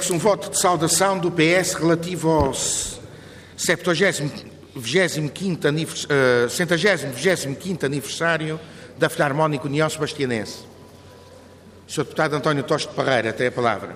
Segue-se um voto de saudação do PS relativo ao 125º aniversário da Filarmónica União Sebastianense. Sr. Deputado António Toste Parreira, tem a palavra.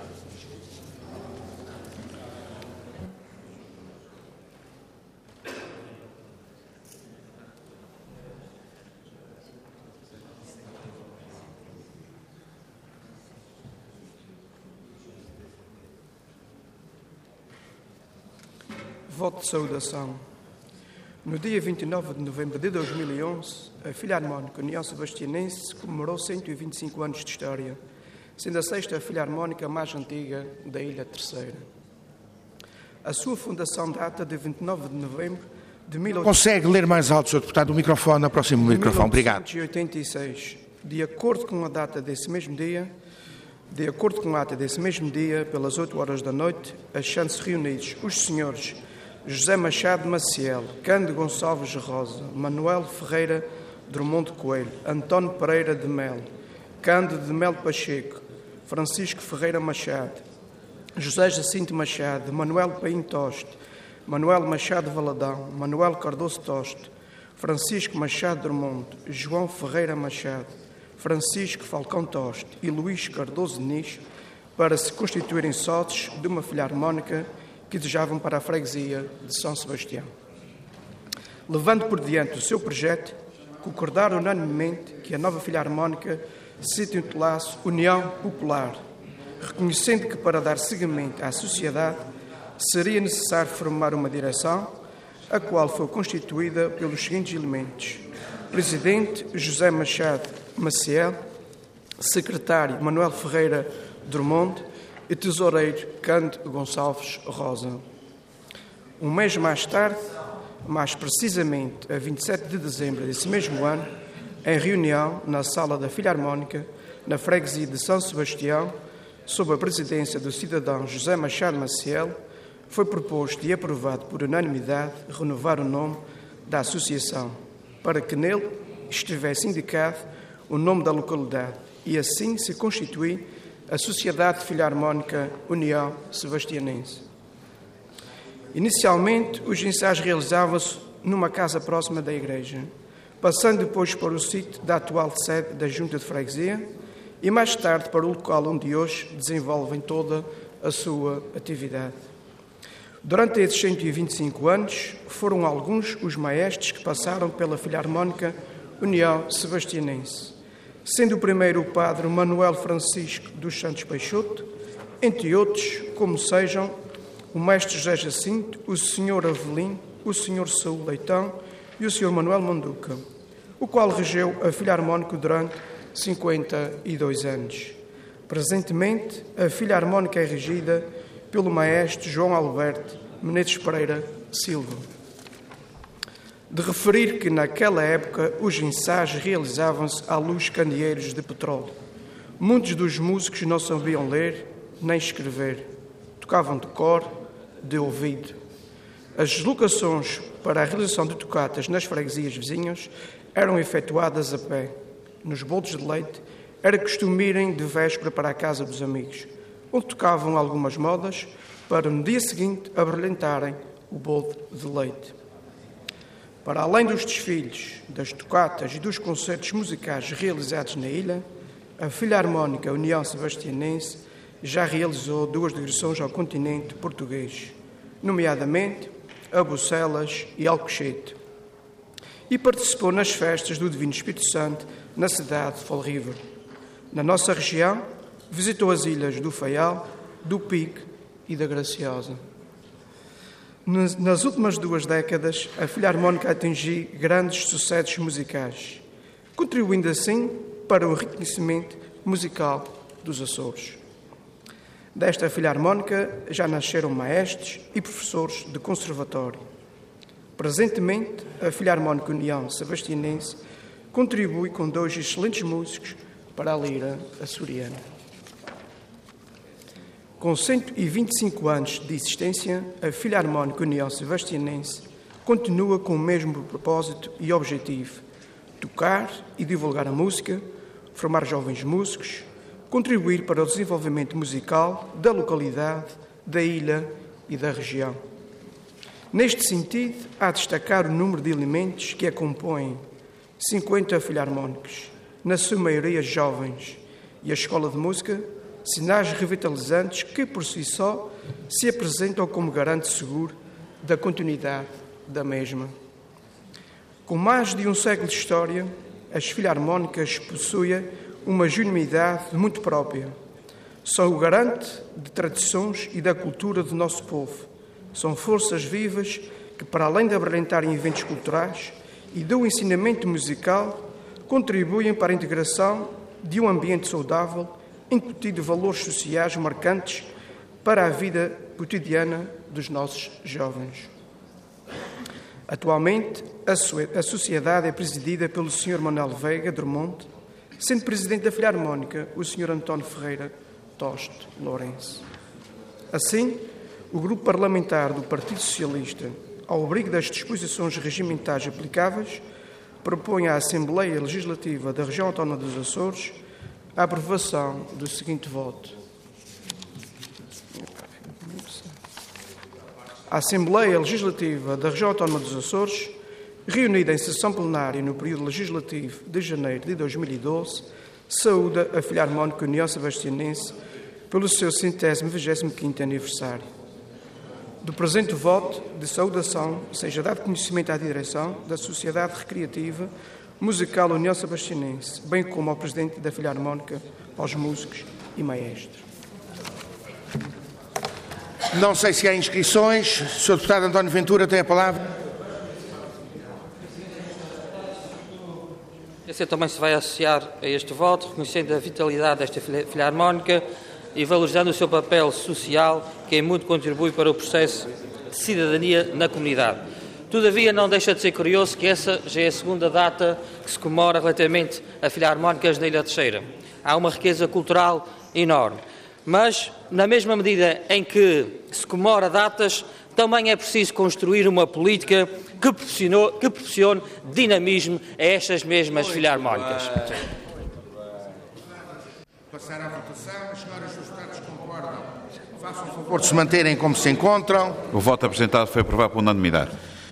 Voto de saudação. No dia 29 de novembro de 2011, a Filarmónica União Sebastianense comemorou 125 anos de história, sendo a sexta filarmónica mais antiga da Ilha Terceira. A sua fundação data de 29 de novembro de 1886. Consegue ler mais alto, Sr. Deputado, o microfone, aproxime o microfone. Obrigado. De acordo com a ata desse mesmo dia, pelas 8 horas da noite, achando-se reunidos os senhores José Machado Maciel, Cândido Gonçalves Rosa, Manuel Ferreira Drummond Coelho, António Pereira de Melo, Cândido de Melo Pacheco, Francisco Ferreira Machado, José Jacinto Machado, Manuel Paim Toste, Manuel Machado Valadão, Manuel Cardoso Toste, Francisco Machado Drummond, João Ferreira Machado, Francisco Falcão Toste e Luís Cardoso Diniz, para se constituírem sócios de uma filarmónica que desejavam para a freguesia de São Sebastião. Levando por diante o seu projeto, concordaram unanimemente que a nova filarmónica se intitulasse União Popular, reconhecendo que para dar seguimento à sociedade seria necessário formar uma direção, a qual foi constituída pelos seguintes elementos: Presidente José Machado Maciel, Secretário Manuel Ferreira Drummond e Tesoureiro Cândido Gonçalves Rosa. Um mês mais tarde, mais precisamente a 27 de dezembro desse mesmo ano, em reunião na sala da Filarmónica, na freguesia de São Sebastião, sob a presidência do cidadão José Machado Maciel, foi proposto e aprovado por unanimidade renovar o nome da associação, para que nele estivesse indicado o nome da localidade e assim se constituir a Sociedade Filarmónica União Sebastianense. Inicialmente, os ensaios realizavam-se numa casa próxima da igreja, passando depois para o sítio da atual sede da Junta de Freguesia e mais tarde para o local onde hoje desenvolvem toda a sua atividade. Durante esses 125 anos, foram alguns os maestros que passaram pela Filarmónica União Sebastianense, sendo o primeiro o padre Manuel Francisco dos Santos Peixoto, entre outros, como sejam o mestre José Jacinto, o senhor Avelino, o senhor Saúl Leitão e o senhor Manuel Manduca, o qual regeu a Filarmónica durante 52 anos. Presentemente, a Filarmónica é regida pelo maestro João Alberto Menezes Pereira Silva. De referir que naquela época os ensaios realizavam-se à luz de candeeiros de petróleo. Muitos dos músicos não sabiam ler nem escrever, tocavam de cor, de ouvido. As deslocações para a realização de tocatas nas freguesias vizinhas eram efetuadas a pé. Nos bolos de leite era costume irem de véspera para a casa dos amigos, onde tocavam algumas modas para no dia seguinte abrilhantarem o bolo de leite. Para além dos desfiles, das tocatas e dos concertos musicais realizados na ilha, a Filarmónica União Sebastianense já realizou 2 digressões ao continente português, nomeadamente a Bucelas e Alcochete, e participou nas festas do Divino Espírito Santo na cidade de Folriver. Na nossa região, visitou as ilhas do Faial, do Pique e da Graciosa. Nas últimas 2 décadas, a Filarmónica atingiu grandes sucessos musicais, contribuindo assim para o reconhecimento musical dos Açores. Desta Filarmónica já nasceram maestros e professores de conservatório. Presentemente, a Filarmónica União Sebastianense contribui com 2 excelentes músicos para a lira açoriana. Com 125 anos de existência, a Filarmónica União Sebastianense continua com o mesmo propósito e objetivo: tocar e divulgar a música, formar jovens músicos, contribuir para o desenvolvimento musical da localidade, da ilha e da região. Neste sentido, há de destacar o número de elementos que a compõem: 50 filharmónicos, na sua maioria jovens, e a Escola de Música, sinais revitalizantes que, por si só, se apresentam como garante seguro da continuidade da mesma. Com mais de um século de história, as filarmónicas possuem uma genuinidade muito própria. São o garante de tradições e da cultura do nosso povo. São forças vivas que, para além de abrilhantarem eventos culturais e do ensinamento musical, contribuem para a integração de um ambiente saudável, incutindo valores sociais marcantes para a vida cotidiana dos nossos jovens. Atualmente, a sociedade é presidida pelo Sr. Manuel Veiga Drummond, sendo presidente da Filarmónica o Sr. António Ferreira Toste Lourenço. Assim, o Grupo Parlamentar do Partido Socialista, ao abrigo das disposições regimentais aplicáveis, propõe à Assembleia Legislativa da Região Autónoma dos Açores a aprovação do seguinte voto. A Assembleia Legislativa da Região Autónoma dos Açores, reunida em sessão plenária no período legislativo de janeiro de 2012, saúda a Filarmónica União Sebastianense pelo seu 125º aniversário. Do presente voto de saudação seja dado conhecimento à direção da Sociedade Recreativa Musical União Sebastianense, bem como ao Presidente da Filarmónica, aos músicos e maestros. Não sei se há inscrições. O Sr. Deputado António Ventura tem a palavra. Esse também se vai associar a este voto, reconhecendo a vitalidade desta filarmónica e valorizando o seu papel social, que em muito contribui para o processo de cidadania na comunidade. Todavia, não deixa de ser curioso que essa já é a segunda data que se comemora relativamente a filarmónicas da Ilha Terceira. Há uma riqueza cultural enorme. Mas, na mesma medida em que se comemora datas, também é preciso construir uma política que proporcione dinamismo a estas mesmas filarmónicas. Passar à votação. As senhoras e os deputados concordam. Façam o favor de se manterem como se encontram. O voto apresentado foi aprovado por unanimidade.